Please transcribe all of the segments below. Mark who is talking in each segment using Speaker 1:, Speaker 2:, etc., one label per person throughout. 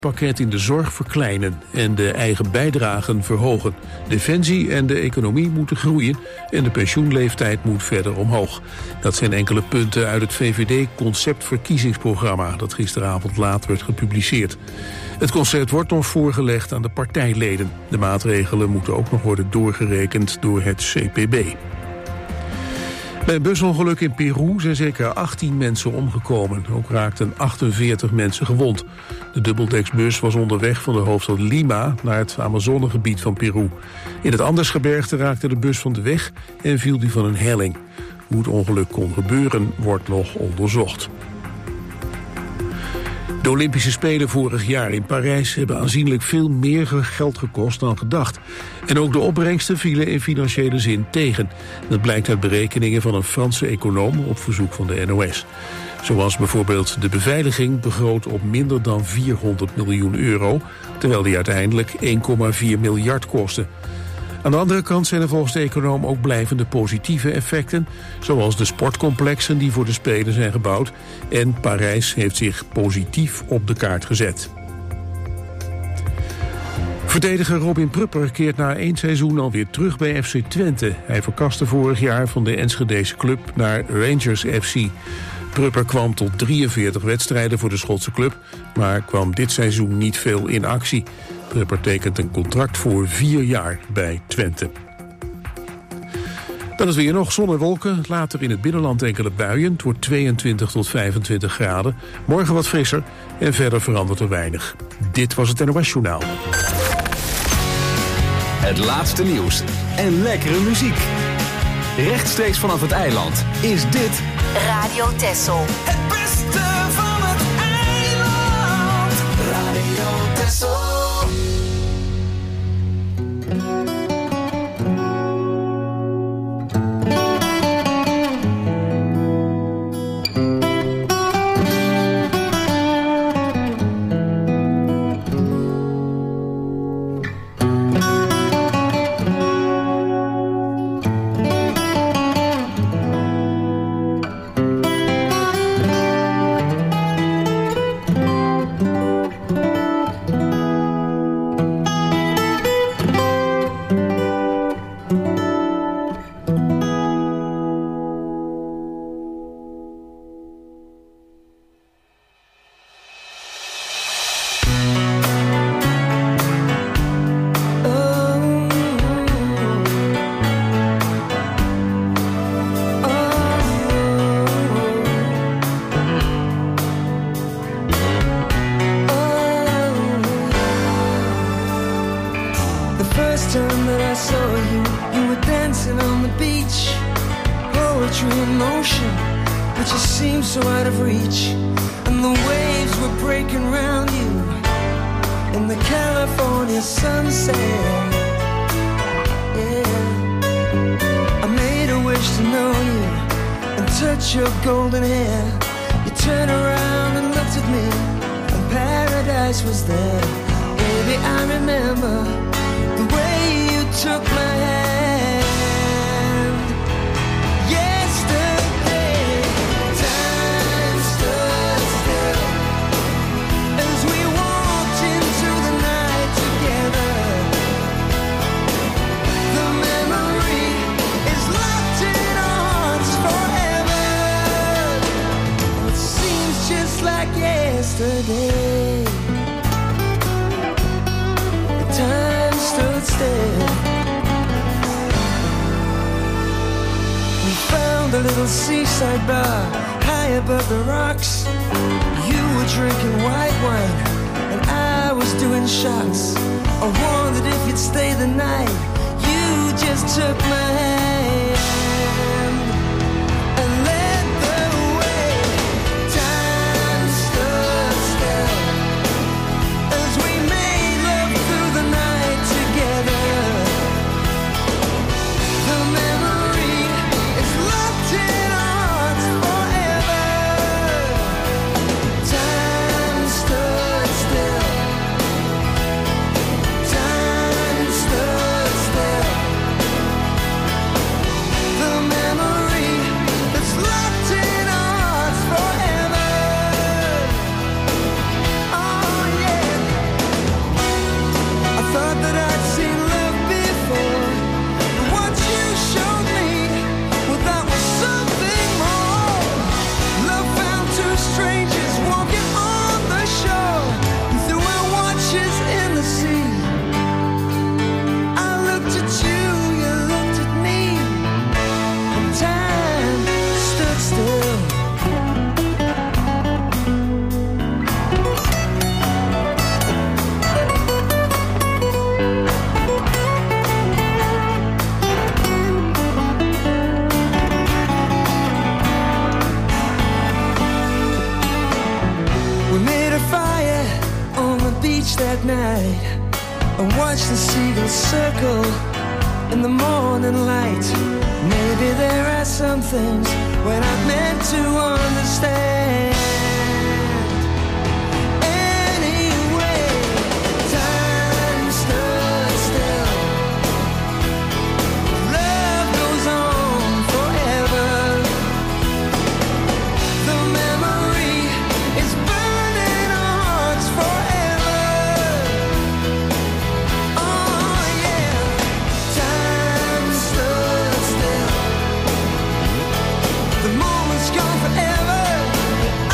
Speaker 1: pakket in de zorg verkleinen en de eigen bijdragen verhogen. Defensie en de economie moeten groeien en de pensioenleeftijd moet verder omhoog. Dat zijn enkele punten uit het VVD-conceptverkiezingsprogramma dat gisteravond laat werd gepubliceerd. Het concept wordt nog voorgelegd aan de partijleden. De maatregelen moeten ook nog worden doorgerekend door het CPB. Bij een busongeluk in Peru zijn zeker 18 mensen omgekomen. Ook raakten 48 mensen gewond. De dubbeldeksbus was onderweg van de hoofdstad Lima naar het Amazonegebied van Peru. In het Andesgebergte raakte de bus van de weg en viel die van een helling. Hoe het ongeluk kon gebeuren wordt nog onderzocht. De Olympische Spelen vorig jaar in Parijs hebben aanzienlijk veel meer geld gekost dan gedacht. En ook de opbrengsten vielen in financiële zin tegen. Dat blijkt uit berekeningen van een Franse econoom op verzoek van de NOS. Zo was bijvoorbeeld de beveiliging begroot op minder dan 400 miljoen euro... terwijl die uiteindelijk 1,4 miljard kostte. Aan de andere kant zijn er volgens de econoom ook blijvende positieve effecten, zoals de sportcomplexen die voor de Spelen zijn gebouwd. En Parijs heeft zich positief op de kaart gezet. Verdediger Robin Prupper keert na 1 seizoen alweer terug bij FC Twente. Hij verkaste vorig jaar van de Enschedese club naar Rangers FC. Prupper kwam tot 43 wedstrijden voor de Schotse club, maar kwam dit seizoen niet veel in actie. Prupper tekent een contract voor 4 jaar bij Twente. Dan is weer nog zon en wolken. Later in het binnenland enkele buien. Het wordt 22 tot 25 graden. Morgen wat frisser en verder verandert er weinig. Dit was het NOS Journaal.
Speaker 2: Het laatste nieuws en lekkere muziek. Rechtstreeks vanaf het eiland is dit
Speaker 3: Radio Texel.
Speaker 4: Het beste van het eiland. Radio Texel.
Speaker 3: beach that night and watch the seagulls circle in the morning light. Maybe there are some things we're not meant to understand. Anyway, time stood still. Love goes on forever. The memory is burning our hearts forever. Oh yeah, time stood still. The moment's gone forever.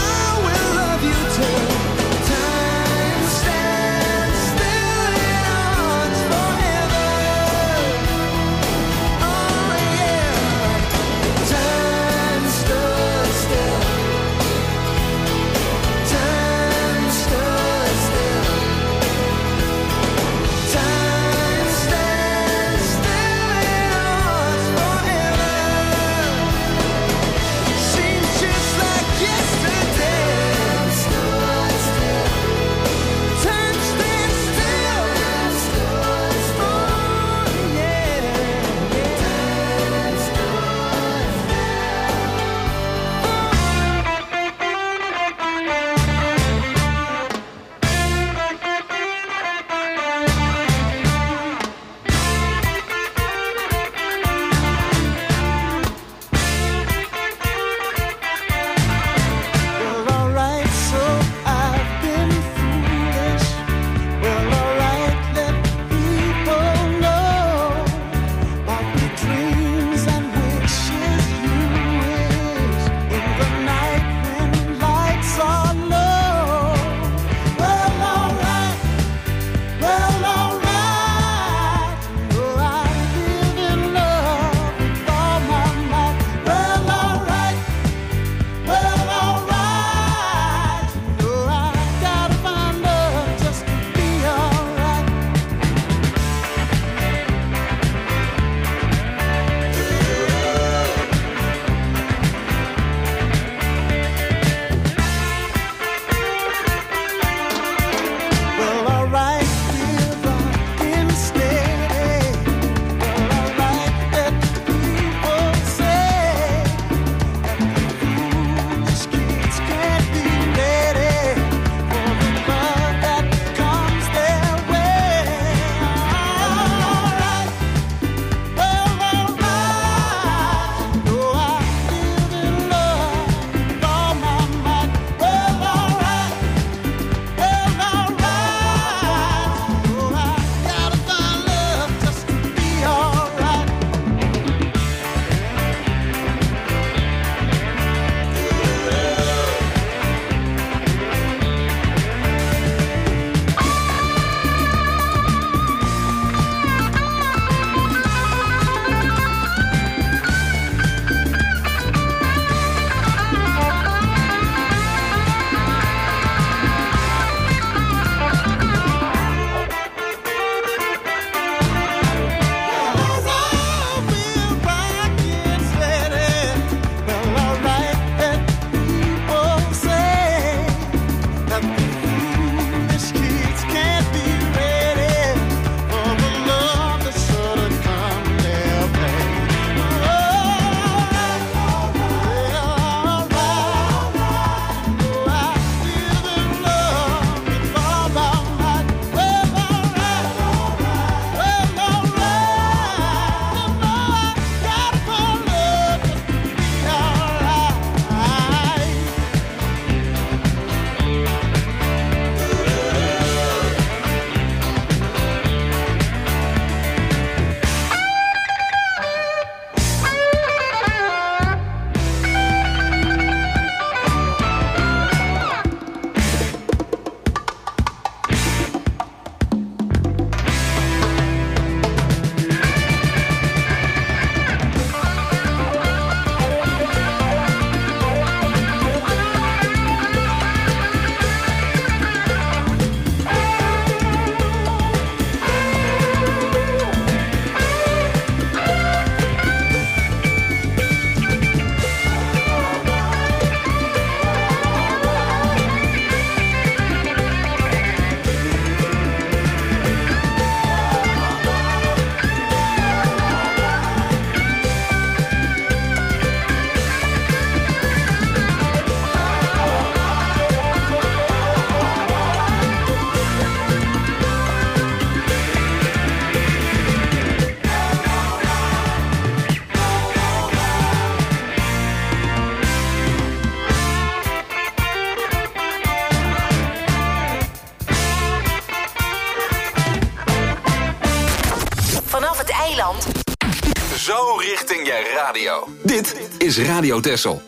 Speaker 5: vanaf het eiland.
Speaker 2: Zo richting je radio. Dit is Radio Texel.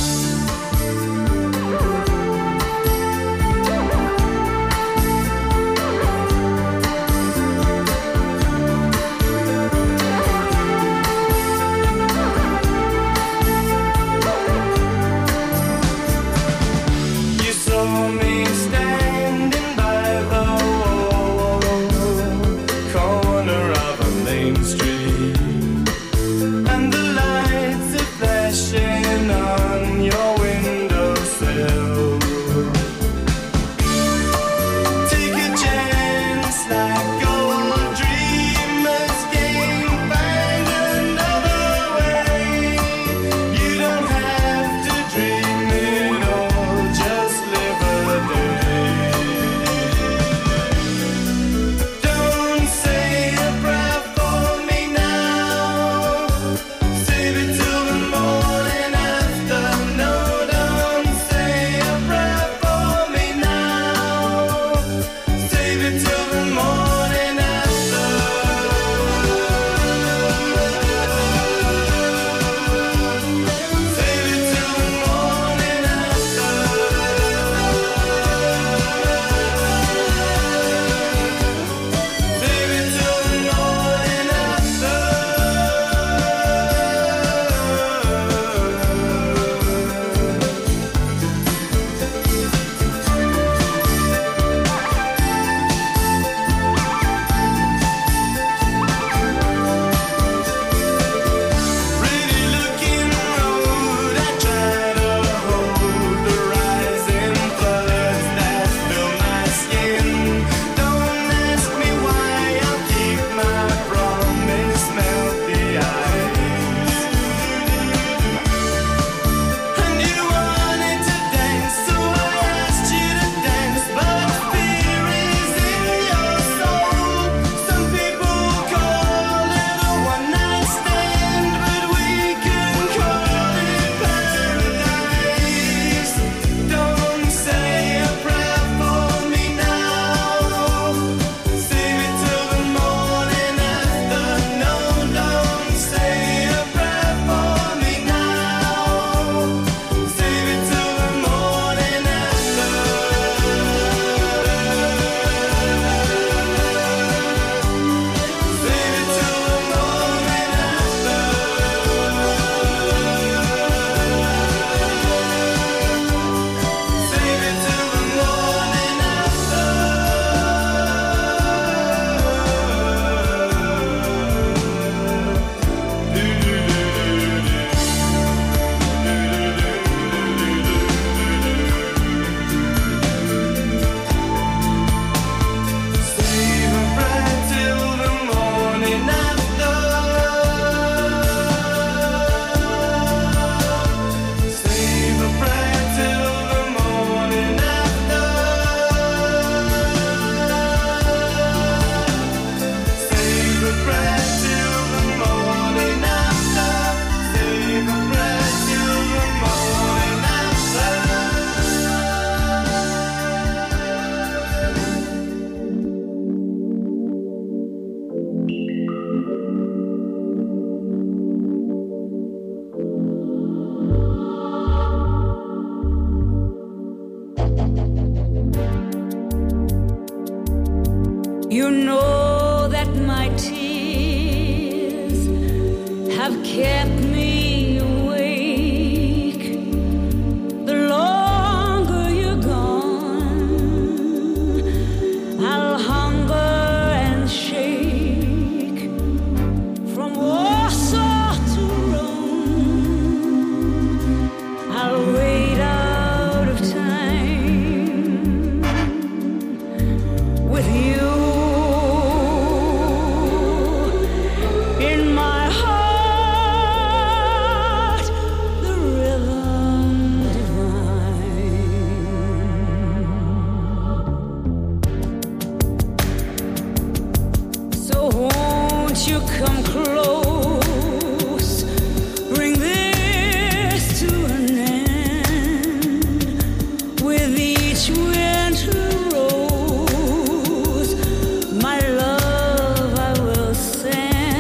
Speaker 6: You know that my tears have kept me awake. The longer you're gone, I'll hunger and shake. From Warsaw to Rome, I'll wait out of time with you. Come close, bring this to an end. With each winter rose, my love I will send.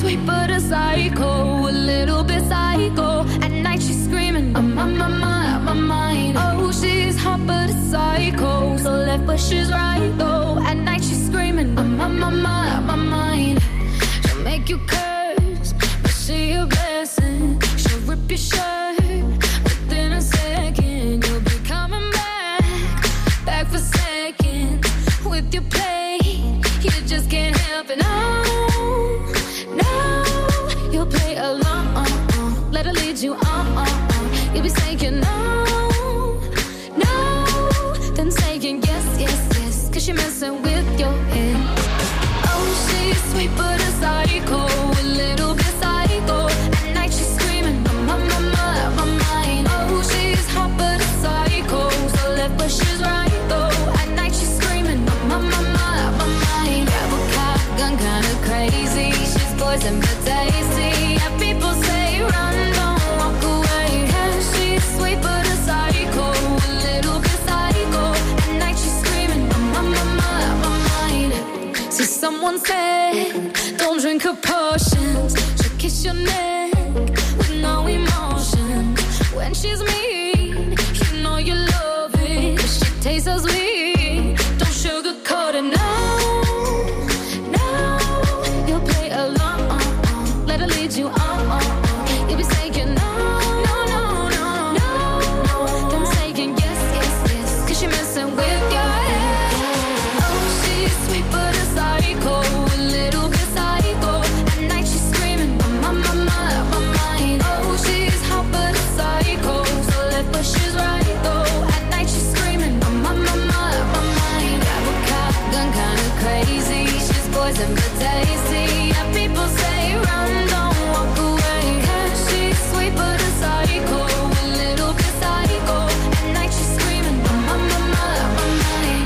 Speaker 5: sweet but a psycho, a little bit psycho. At night she's screaming, I'm on my mind. Oh, she's hot but a psycho, so left but she's right though. At night she's screaming, I'm on my mind. She'll make you curse, but she a blessing. She'll rip your shirt within a second. You'll be coming back for seconds with your play. You just can't help it. No, you'll play along. Let her lead you on. You'll be saying no, then saying yes, 'cause you're messing with your head. Oh, she's sweet but a psycho, a little bit psycho. At night she's screaming, I'm on my mind. Oh, she's hot but a psycho, so left but she's right though. At night she's screaming, I'm on my mind. Grab a cop, gun kinda crazy. She's poison but tasty. Yeah, people say run, don't walk away. Yeah, she's sweet but a psycho, a little bit psycho. At night she's screaming, I'm on my mind. See, someone said, don't drink her potions. She'll kiss your neck with no emotion. When she's mean, you know you love it, 'cause she tastes so sweet. Don't sugarcoat it, no. You'll play along. Let her lead you on. You'll be saying no. Then saying yes, 'cause you're messing with your head. Oh, she's sweet but a psycho, a little bit psycho. At night she's screaming, I'm on my mind. Oh, she's hot but a psycho, so left but she's right though. At night she's screaming, I'm on my mind. Grab a cop, gun kinda crazy. She's poison but tasty. Yeah, people say run, don't walk away. Yeah, she's sweet but a psycho, a little bit psycho. At night she's screaming, I'm on my mind.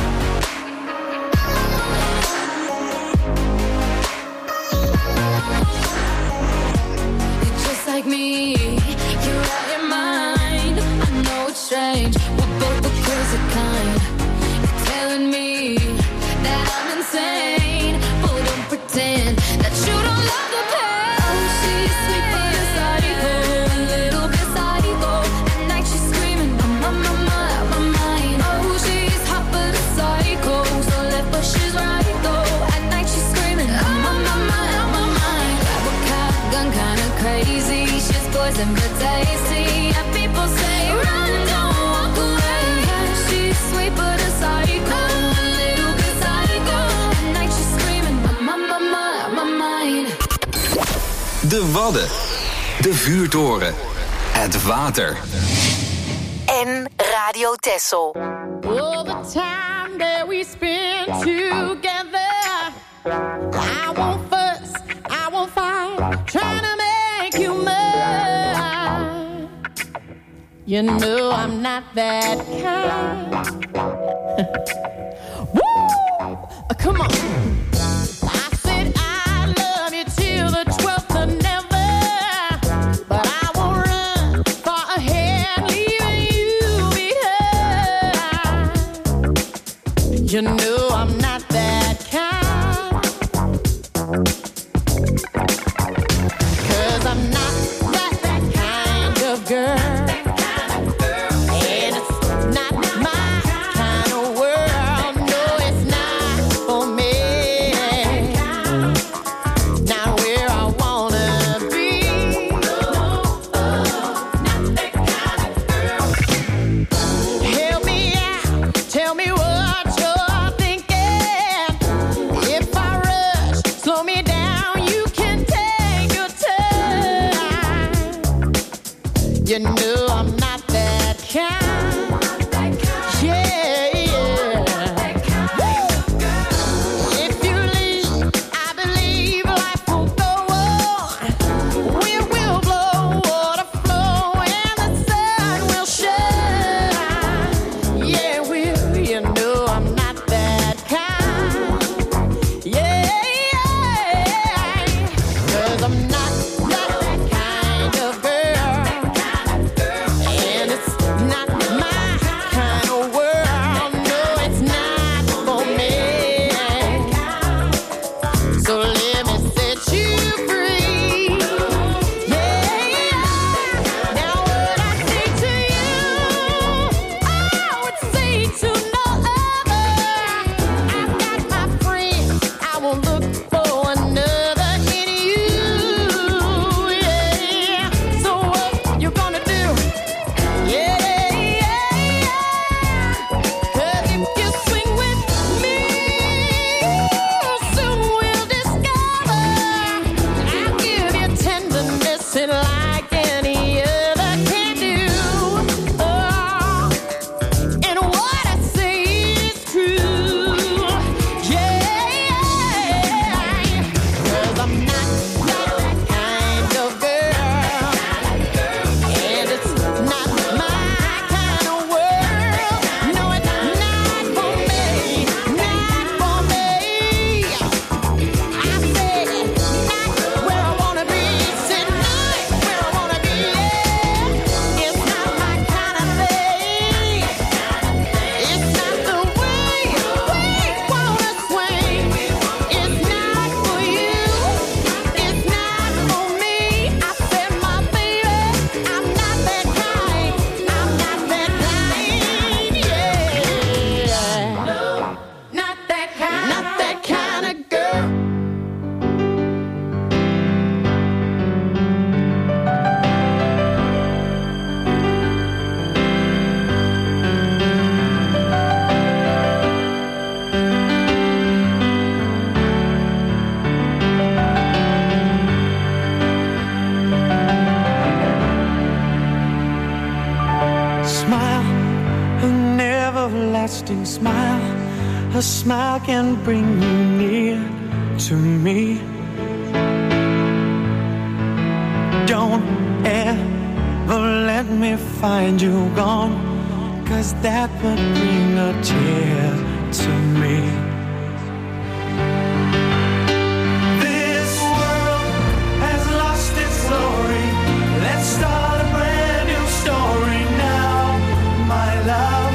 Speaker 5: You're just like me, you're out your mind. I know it's strange, we're both the crazy kind. You're telling me that I'm insane, but don't pretend that you don't love the pain. Oh, she's sweet but a psycho, a little bit psycho. At night she's screaming, I'm on my mind. Oh, she's hot but a psycho, so left but she's right though. At night she's screaming, I'm on my mind. Grab a cop, gun kinda crazy. She's poison but tasty. Yeah, people say run, don't walk away. Yeah, she's sweet but a psycho, a little bit psycho. At night she's screaming, I'm on my mind.
Speaker 2: De Wadden. De Vuurtoren. Het water.
Speaker 7: En Radio Texel.
Speaker 8: All the time that we spend together, I won't fuss, I won't fight, trying to make you mine. You know I'm not that kind. Woo! Come on. I said I love you till the 12th of never, but I won't run far ahead, leaving you behind. You know I'm not that kind, 'cause I'm not that kind of girl. And it's not my kind of world. No, it's not for me. Not where I wanna be. Help me out, tell me what you're thinking. If I rush, slow me down, you can take your time. You know I'm not that kind. Yeah. If you leave, I believe life will go on. Wind will blow, water flow, and the sun will shine. Yeah, you know I'm not that kind. Yeah, 'cause I'm not that kind of girl.
Speaker 3: A smile can bring you near to me. Don't ever let me find you gone, 'cause that would bring a tear to me. This world has lost its glory. Let's start a brand new story now, my love.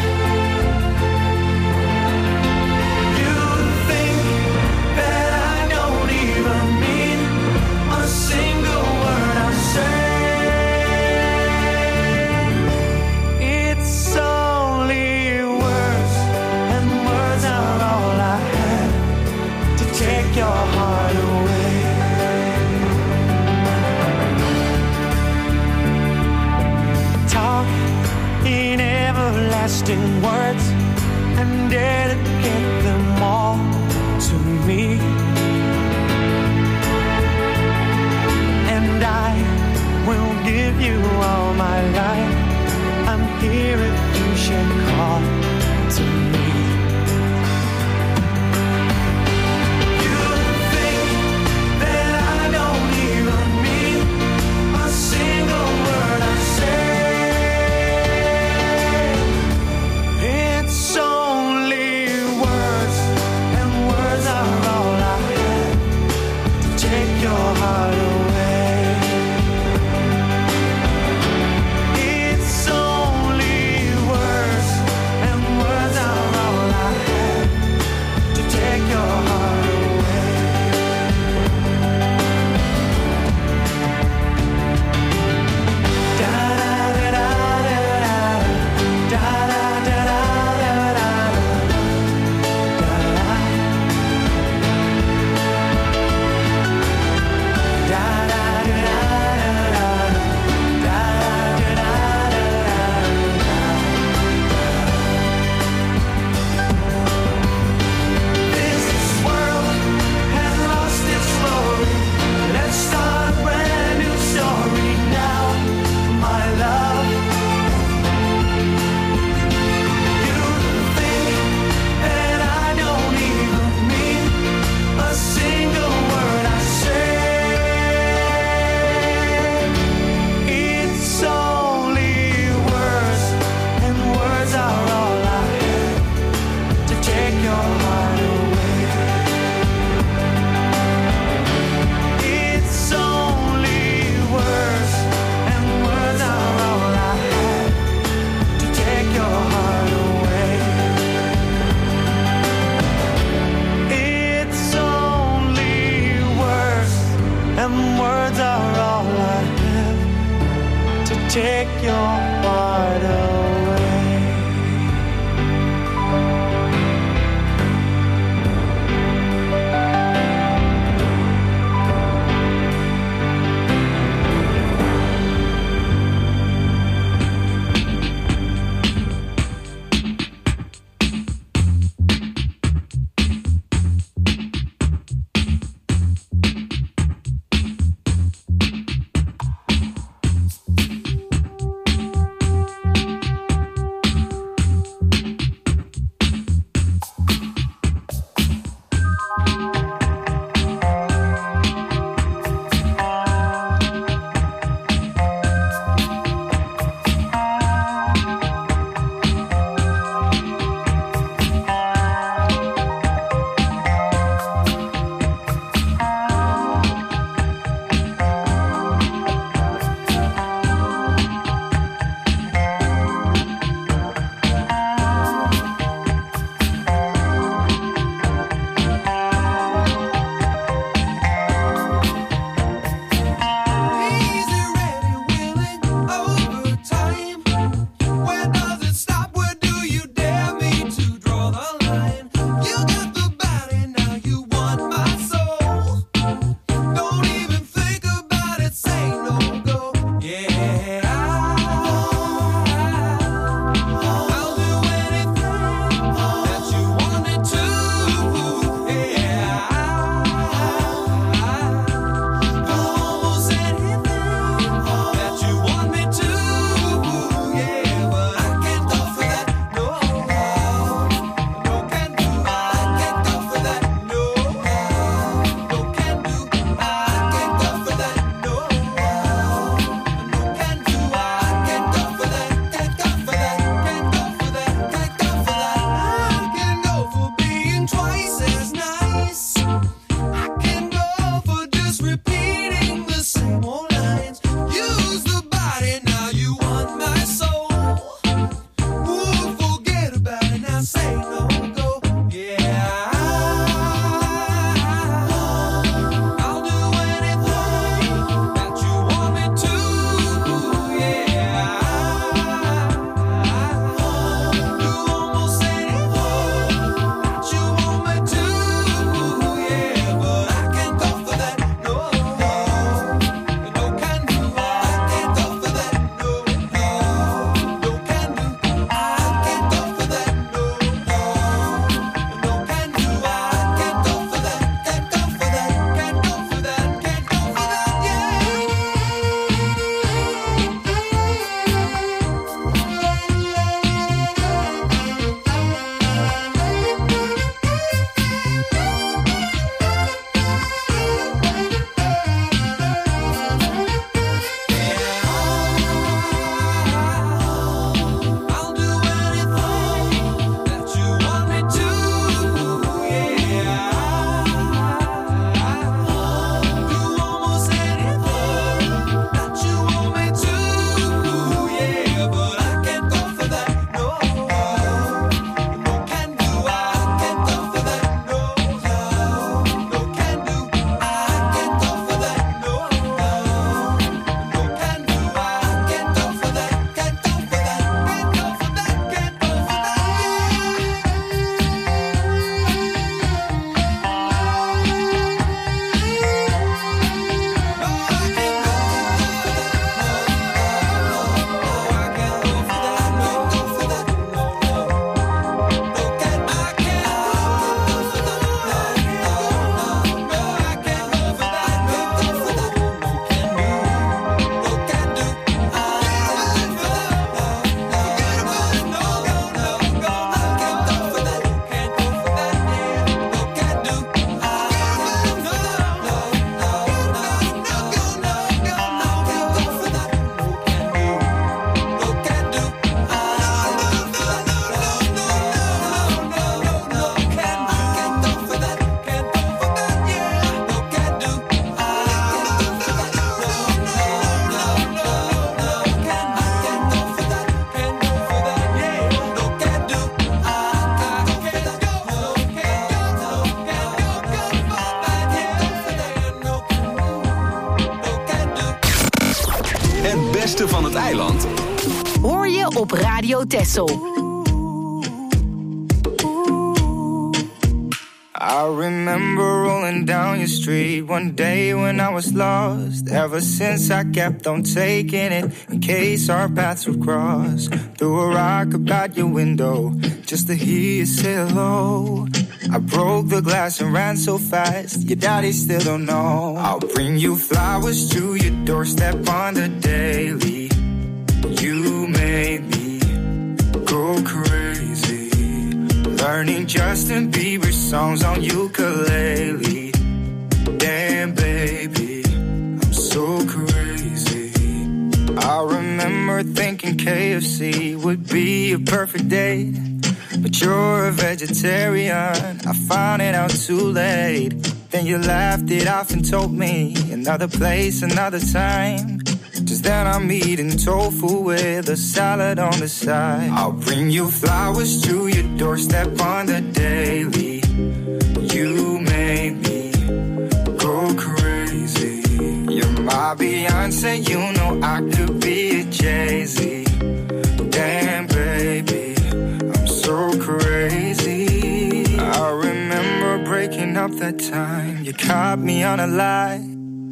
Speaker 3: You think that I don't even mean a single word I say. It's only words, and words are all I have to take your heart away. Talk in everlasting words and dedicate them all to me. And I will give you all my life. I'm here if you should call to me. You think that I don't even mean a single word I say. It's only words, and words are all I have to take your heart away. It's only words, and words are all I have to take your heart away. Da da da da da da da da da da da. This world has lost its glory. Let's start a brand new story now, my love. You think that I don't even mean a single word I say. It's only words, and words are all I have to take your heart away. It's only words, and words are all I have to take your heart away. It's only words, and words are all I have to take your heart away.
Speaker 2: beste van het eiland
Speaker 7: hoor je op Radio Texel.
Speaker 3: I remember rolling down your street one day when I was lost. Ever since I kept on taking it in case our paths would cross. Threw a rock about your window just to hear you say hello. I broke the glass and ran so fast, your daddy still don't know. I'll bring you flowers to your doorstep on the daily. You made me go crazy, learning Justin Bieber songs on ukulele. Damn baby, I'm so crazy. I remember thinking KFC would be a perfect date, but you're a vegetarian, I found it out too late. Then you laughed it off and told me another place, another time. Just then I'm eating tofu with a salad on the side. I'll bring you flowers to your doorstep on the daily. You made me go crazy. You're my Beyonce, you know I could be a Jay-Z. Damn baby, I'm so crazy. I remember breaking up that time, you caught me on a lie.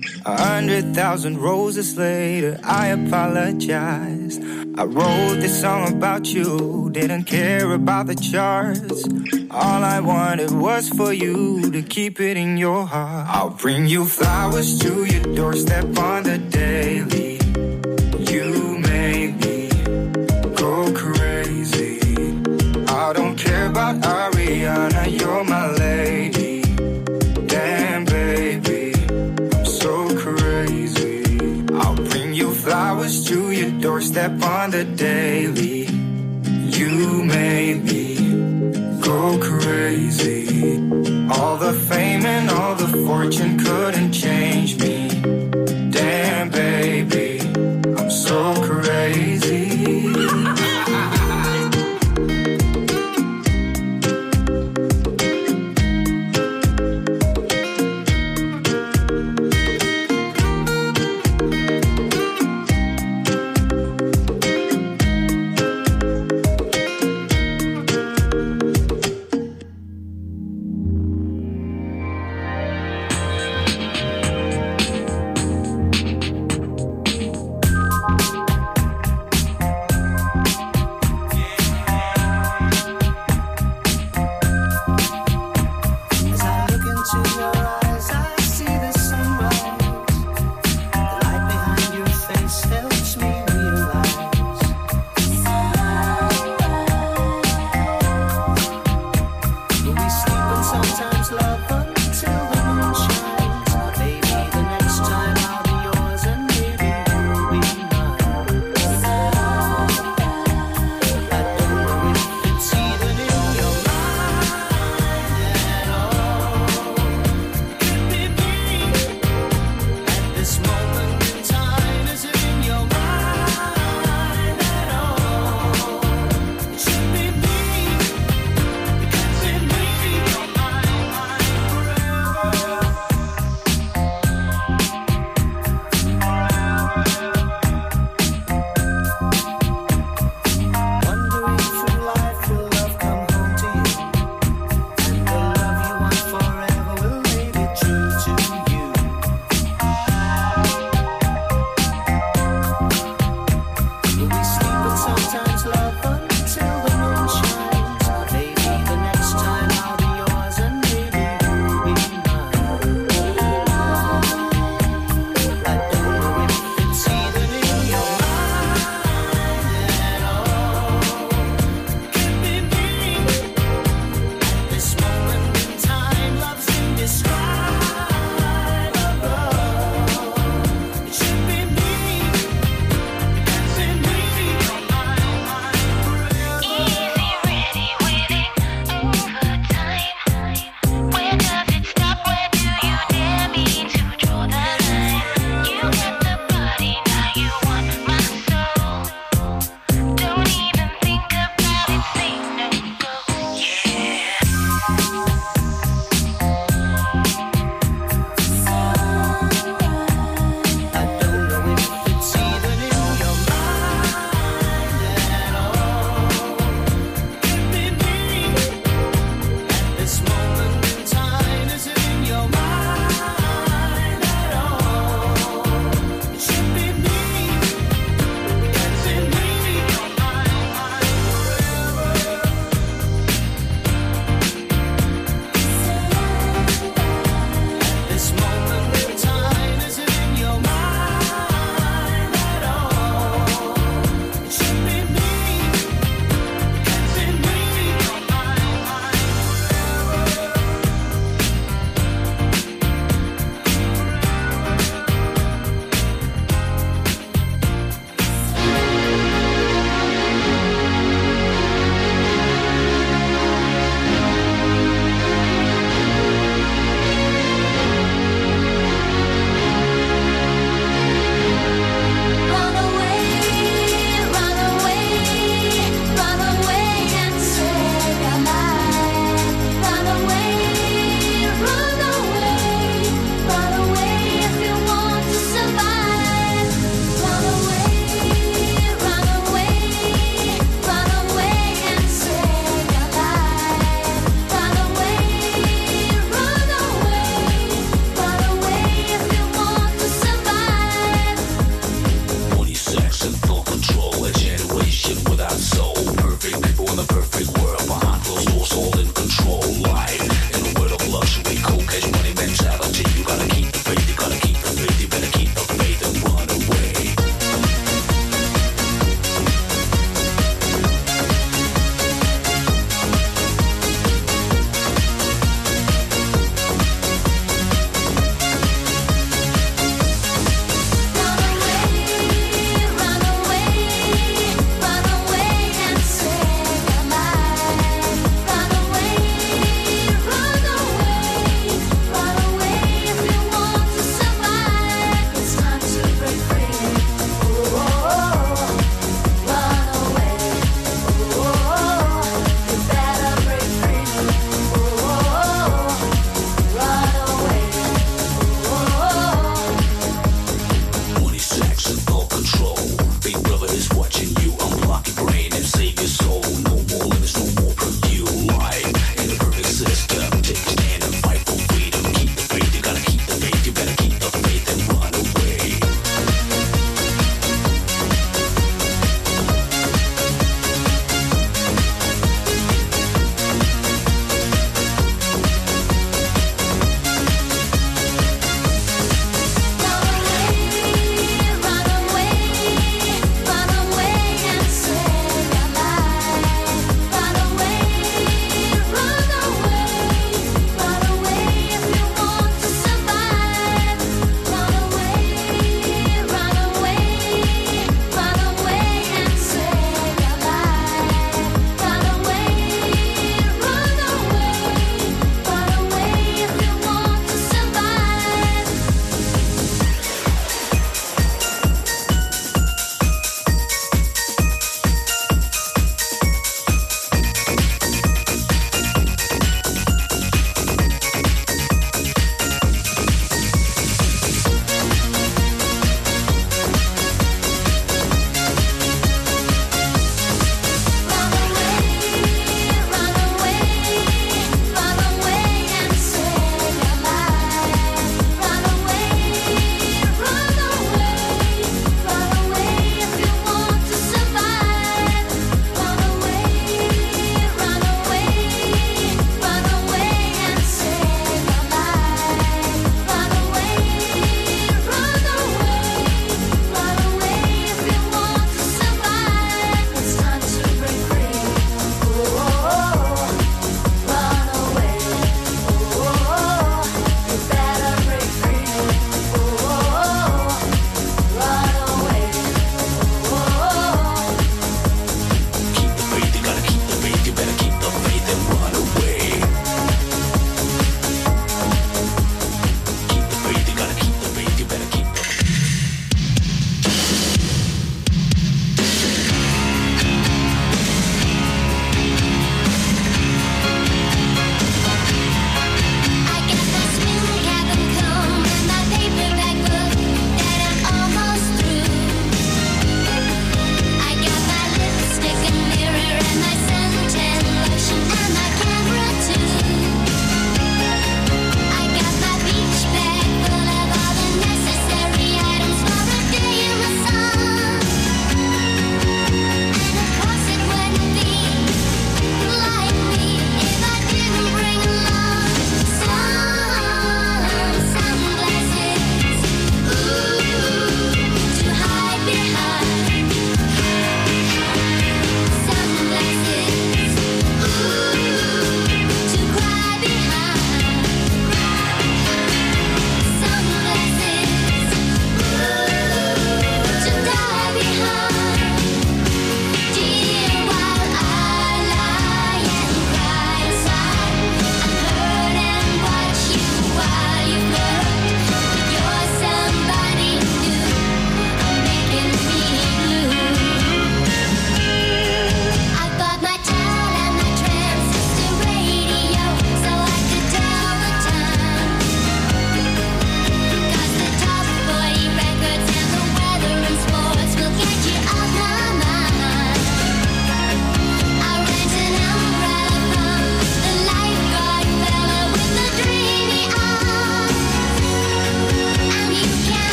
Speaker 3: 100,000 roses later, I apologize. I wrote this song about you, didn't care about the charts. All I wanted was for you to keep it in your heart. I'll bring you flowers to your doorstep on the daily. You made me go crazy. I don't care about Ariana, you're my lady. Damn baby, I'm so crazy. I'll bring you flowers to your doorstep on the daily. You made me go crazy. All the fame and all the fortune couldn't change me. Damn baby, I'm so crazy.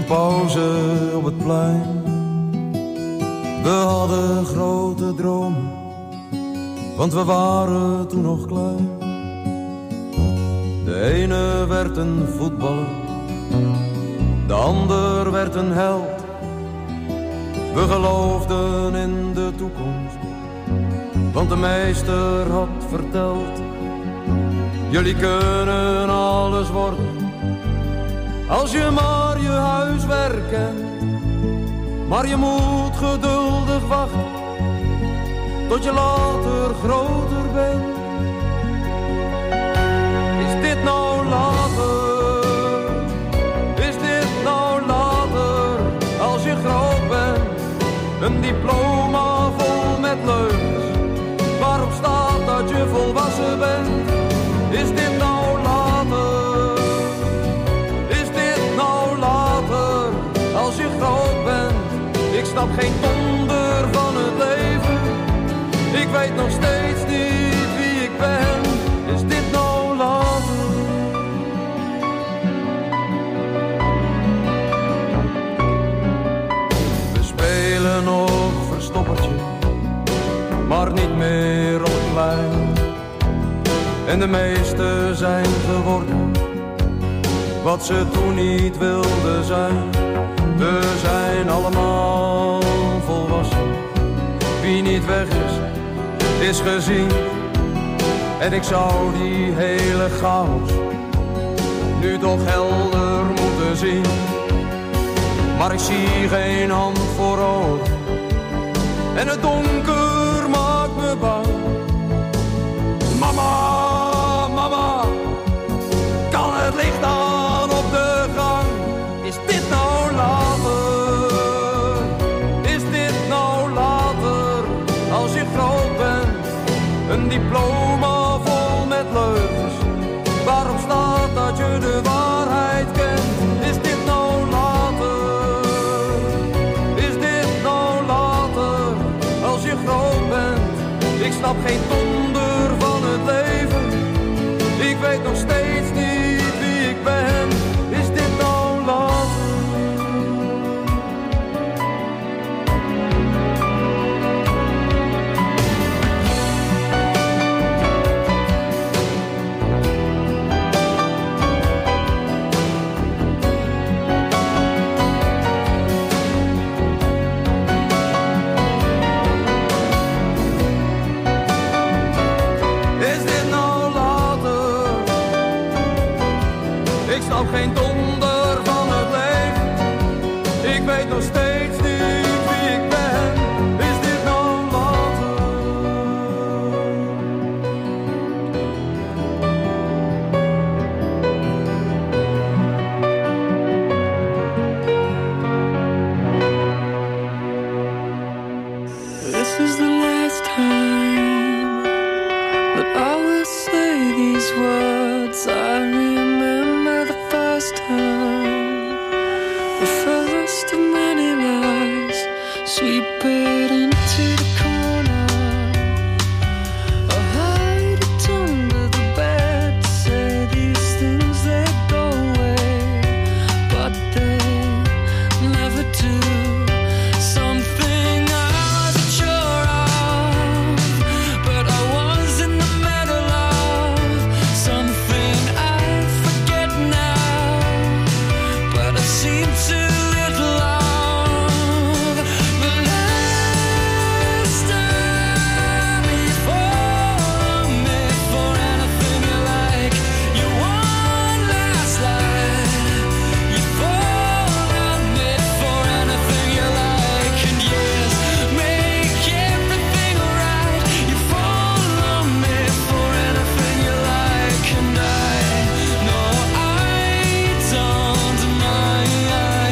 Speaker 9: pauze op het plein. We hadden grote dromen, want we waren toen nog klein. De ene werd een voetballer, de ander werd een held. We geloofden in de toekomst, want de meester had verteld: jullie kunnen alles worden, als je maar je huiswerk kent. Maar je moet geduldig wachten, tot je later groter bent. Is dit nou later? Is dit nou later? Als je groot bent, een diploma vol met leugens, waarop staat dat je volwassen bent. Is dit nou later? Is dit nou later? Als je groot bent, ik snap geen donder van het leven. Ik weet nog steeds niet wie ik ben. Is dit nou later? We spelen nog verstoppertje, maar niet meer op het plein. En de meesten zijn geworden wat ze toen niet wilden zijn. We zijn allemaal volwassen. Wie niet weg is gezien. En ik zou die hele chaos nu toch helder moeten zien. Maar ik zie geen hand voor ogen, en het donker maakt me bang. Mama, mama, kan het licht aan op de gang? Is dit nou later? Is dit nou later? Als je groot bent, een diploma vol met leugens, waarop staat dat je de waarheid kent. Is dit nou later? Is dit nou later? Als je groot bent, ik snap geen donder van het leven. Ik weet nog steeds niet wie ik ben. Is dit nou later? Geen donder van het leven. Ik weet nog steeds niet wie ik ben. Is dit nou later?
Speaker 3: This is the last time that I will say these words. I remember the first time, the first of many lies, sweep it into the corner, or hide it under the bed. Say these things, they go away, but they never do. Something I wasn't sure of, but I was in the middle of. Something I forget now, but I seem to little of. The last time you fall on me for anything you like, you won last night. You fall on me for anything you like, and yes, make everything right. You fall on me for anything you like, and I know I don't mind.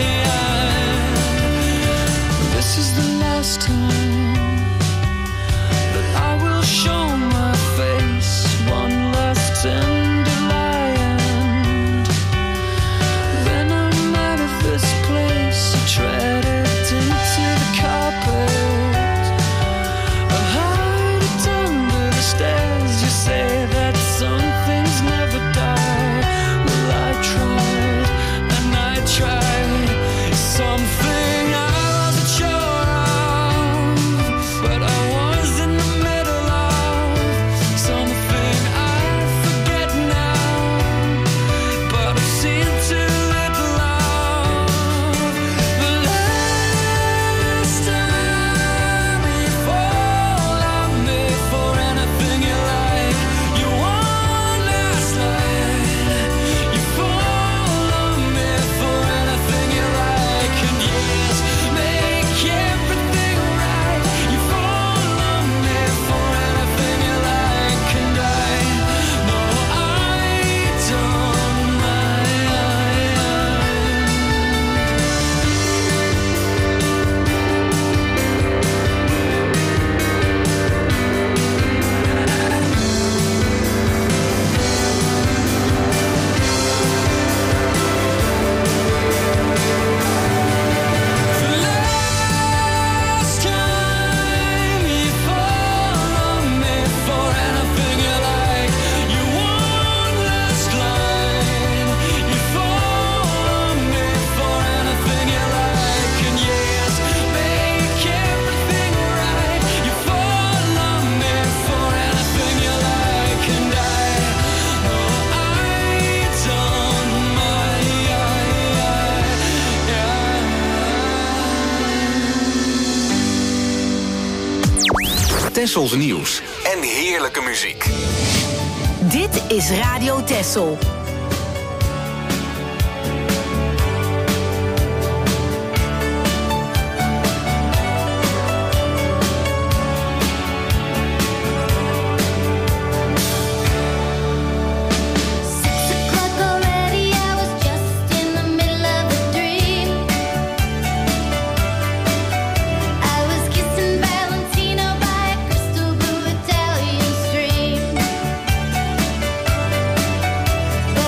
Speaker 3: This is the last time that I will show my face. One last tender lie, and then I'm out of this place. I tread it into the carpet, I hide it under the stairs. You say that some things never die. Well, I tried and I tried.
Speaker 2: Tessels nieuws en heerlijke muziek.
Speaker 7: Dit is Radio Tessel.
Speaker 5: But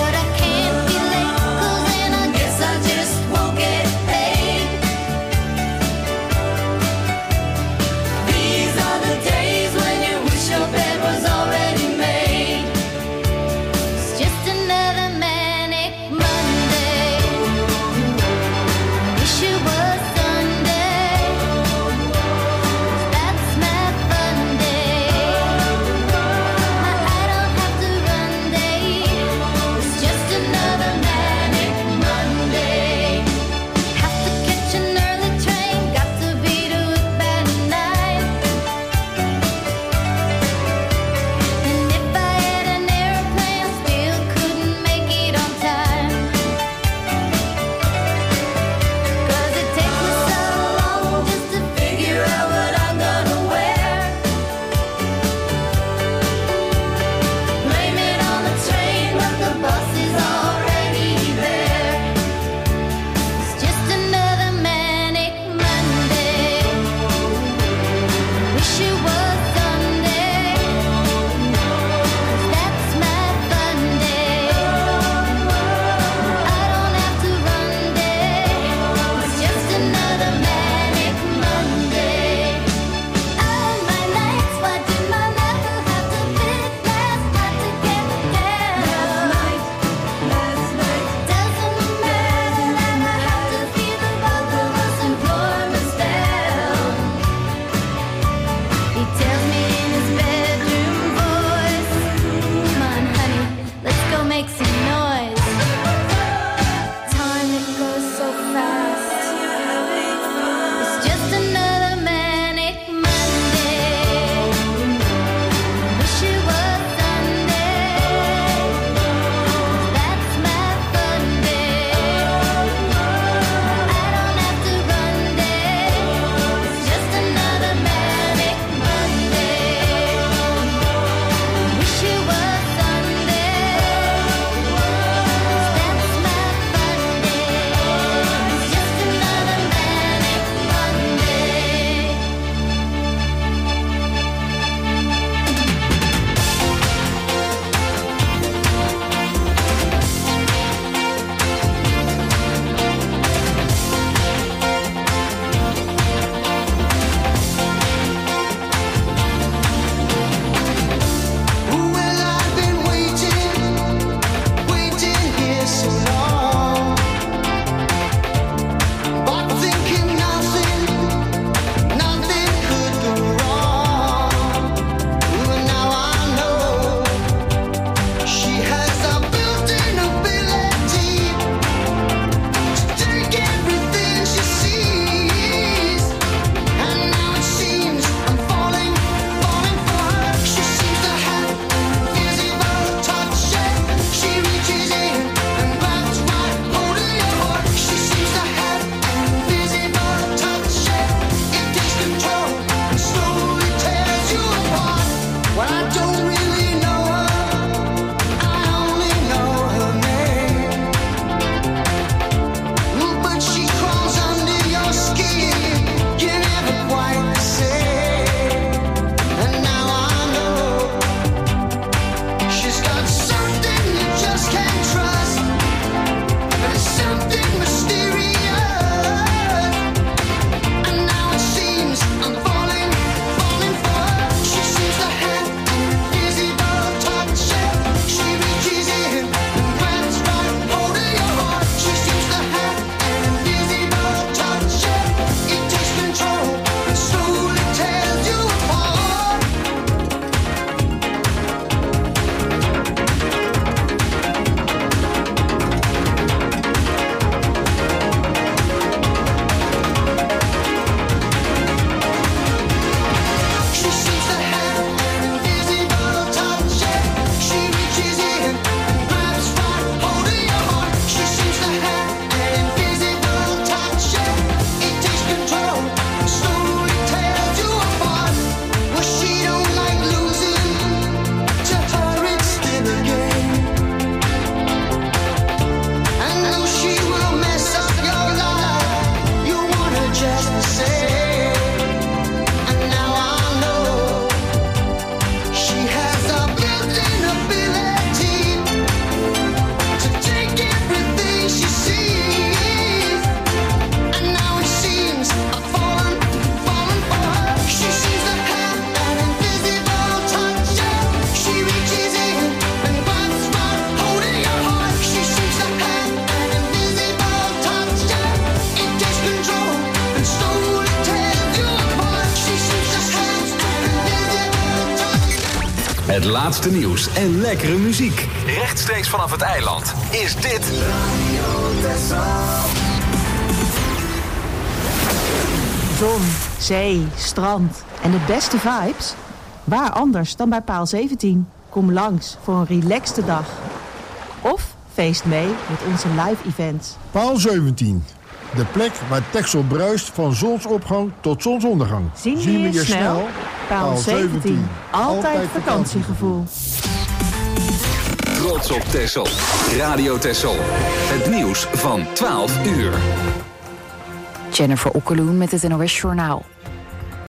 Speaker 2: Het laatste nieuws en lekkere muziek. Rechtstreeks vanaf het eiland is dit
Speaker 10: Zon, zee, strand en de beste vibes? Waar anders dan bij Paal 17? Kom langs voor een relaxte dag. Of feest mee met onze live events.
Speaker 11: Paal 17. De plek waar Texel bruist van zonsopgang tot zonsondergang.
Speaker 10: Zien we je snel? Paal 17. Altijd vakantiegevoel.
Speaker 2: Trots op Texel. Radio Texel. Het nieuws van 12 uur.
Speaker 12: Jennifer Okkeloen met het NOS Journaal.